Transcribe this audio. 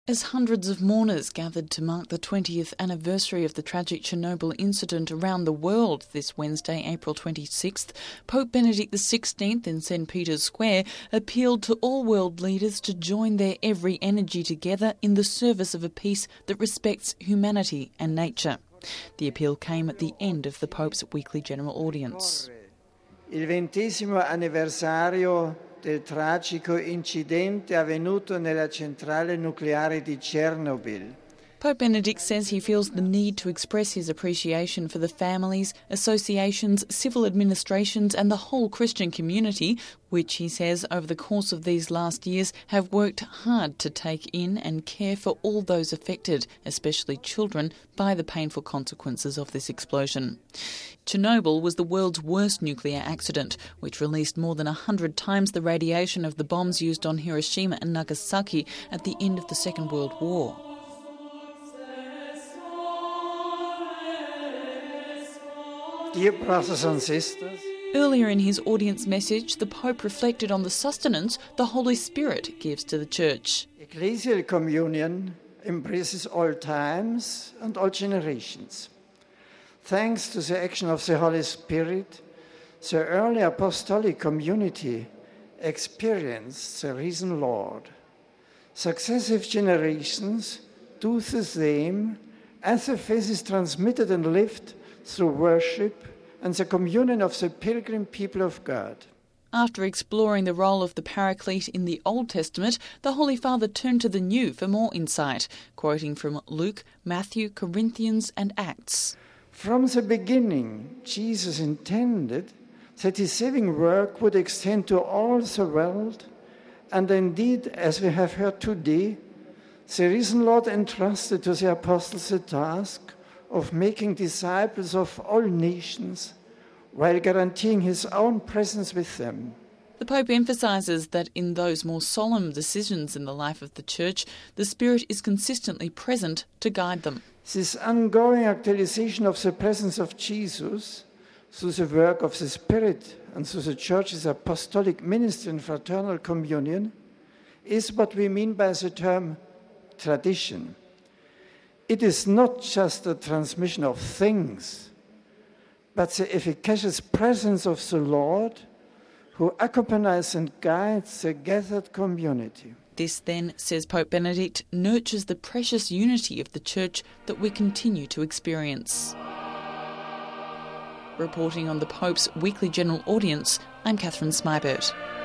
As hundreds of mourners gathered to mark the 20th anniversary of the tragic Chernobyl incident around the world this Wednesday, April 26th, Pope Benedict XVI in St. Peter's Square appealed to all world leaders to join their every energy together in the service of a peace that respects humanity and nature. The appeal came at the end of the Pope's weekly general audience. Il 20° anniversario del tragico incidente avvenuto nella centrale nucleare di Chernobyl. Pope Benedict says he feels the need to express his appreciation for the families, associations, civil administrations and the whole Christian community, which he says over the course of these last years have worked hard to take in and care for all those affected, especially children, by the painful consequences of this explosion. Chernobyl was the world's worst nuclear accident, which released more than 100 times the radiation of the bombs used on Hiroshima and Nagasaki at the end of the Second World War. Dear brothers and sisters, earlier in his audience message, the Pope reflected on the sustenance the Holy Spirit gives to the Church. Ecclesial communion embraces all times and all generations. Thanks to the action of the Holy Spirit, the early apostolic community experienced the risen Lord. Successive generations do the same as the faith is transmitted and lived through worship and the communion of the pilgrim people of God. After exploring the role of the Paraclete in the Old Testament, the Holy Father turned to the New for more insight, quoting from Luke, Matthew, Corinthians and Acts. From the beginning, Jesus intended that his saving work would extend to all the world, and indeed, as we have heard today, the risen Lord entrusted to the apostles the task of making disciples of all nations while guaranteeing his own presence with them. The Pope emphasises that in those more solemn decisions in the life of the Church, the Spirit is consistently present to guide them. This ongoing actualization of the presence of Jesus through the work of the Spirit and through the Church's apostolic ministry and fraternal communion is what we mean by the term tradition. It is not just a transmission of things, but the efficacious presence of the Lord who accompanies and guides the gathered community. This then, says Pope Benedict, nurtures the precious unity of the Church that we continue to experience. Reporting on the Pope's weekly general audience, I'm Catherine Smybert.